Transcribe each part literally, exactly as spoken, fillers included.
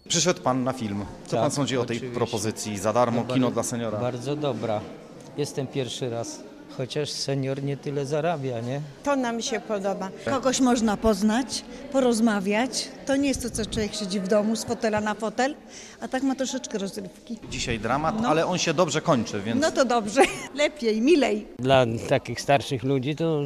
Przyszedł Pan na film. Co Tak, Pan sądzi o tej oczywiście. propozycji? Za darmo, No, kino bar- dla seniora. Bardzo dobra. Jestem pierwszy raz. Chociaż senior nie tyle zarabia, nie? To nam się podoba. Kogoś można poznać, porozmawiać. To nie jest to, co człowiek siedzi w domu z fotela na fotel, a tak ma troszeczkę rozrywki. Dzisiaj dramat, No. ale on się dobrze kończy, więc No to dobrze, lepiej, milej. Dla takich starszych ludzi to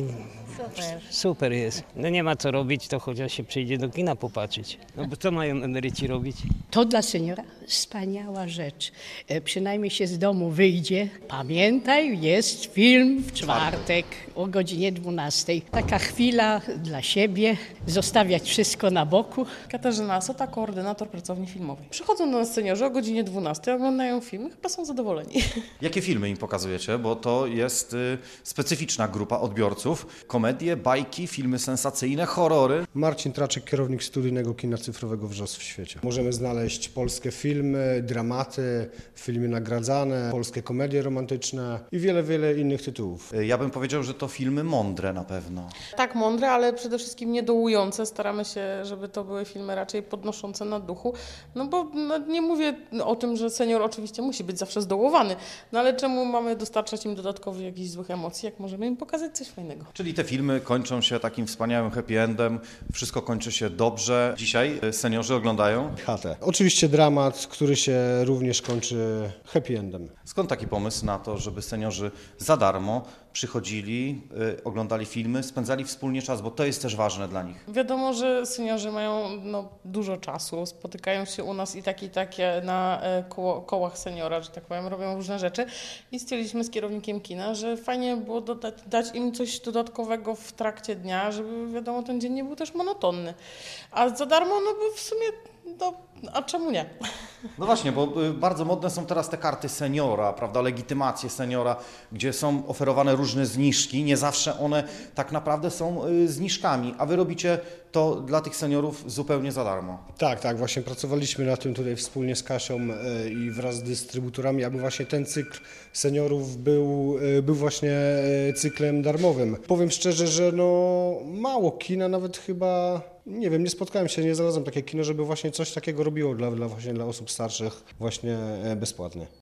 super jest. No nie ma co robić, to chociaż się przyjdzie do kina popatrzeć. No bo co mają emeryci robić? To dla seniora wspaniała rzecz. E, Przynajmniej się z domu wyjdzie. Pamiętaj, jest film w czwartek o godzinie dwunastej. Taka chwila dla siebie, zostawiać wszystko na boku. Katarzyna Sota, koordynator pracowni filmowej. Przychodzą do nas seniorzy o godzinie dwunastej, oglądają filmy, chyba są zadowoleni. jakie filmy im pokazujecie? Bo to jest y, specyficzna grupa odbiorców. Komedie, bajki, filmy sensacyjne, horrory. Marcin Traczek, kierownik studyjnego kina cyfrowego Wrzos w świecie. Możemy znaleźć polskie filmy, dramaty, filmy nagradzane, polskie komedie romantyczne i wiele, wiele innych tytułów. Y, Ja bym powiedział, że to filmy mądre na pewno. Tak mądre, ale przede wszystkim niedołujące. Staramy się, żeby to były filmy raczej podnoszące na duchu. No bo no, nie mówię o tym, że senior oczywiście musi być zawsze zdołowany, no ale czemu mamy dostarczać im dodatkowych jakichś złych emocji, jak możemy im pokazać coś fajnego. Czyli te filmy kończą się takim wspaniałym happy endem. Wszystko kończy się dobrze. Dzisiaj y, seniorzy oglądają. Chatę. Oczywiście dramat, który się również kończy happy endem. Skąd taki pomysł na to, żeby seniorzy za darmo przychodzili, y, oglądali filmy, spędzali wspólnie czas, bo to jest też ważne dla nich. Wiadomo, że seniorzy mają no, dużo czasu, spotykają się u nas i tak i takie na e, koło, kołach seniora, że tak powiem, robią różne rzeczy i stwierdziliśmy z kierownikiem kina, że fajnie było dodać, dać im coś dodatkowego w trakcie dnia, żeby wiadomo, ten dzień nie był też monotonny. A za darmo, no bo w sumie, no, a czemu nie? No właśnie, bo y, bardzo modne są teraz te karty seniora, prawda, legitymacje seniora, gdzie są oferowane różne zniżki. Nie zawsze one tak naprawdę są y, zniżkami, a wy robicie to dla tych seniorów zupełnie za darmo. Tak, tak, właśnie pracowaliśmy na tym tutaj wspólnie z Kasią e, i wraz z dystrybutorami, aby właśnie ten cykl seniorów był, e, był właśnie e, cyklem darmowym. Powiem szczerze, że no mało kina, nawet chyba, nie wiem, nie spotkałem się, nie znalazłem takie kino, żeby właśnie coś takiego robiło dla, dla, właśnie dla osób starszych właśnie e, bezpłatnie.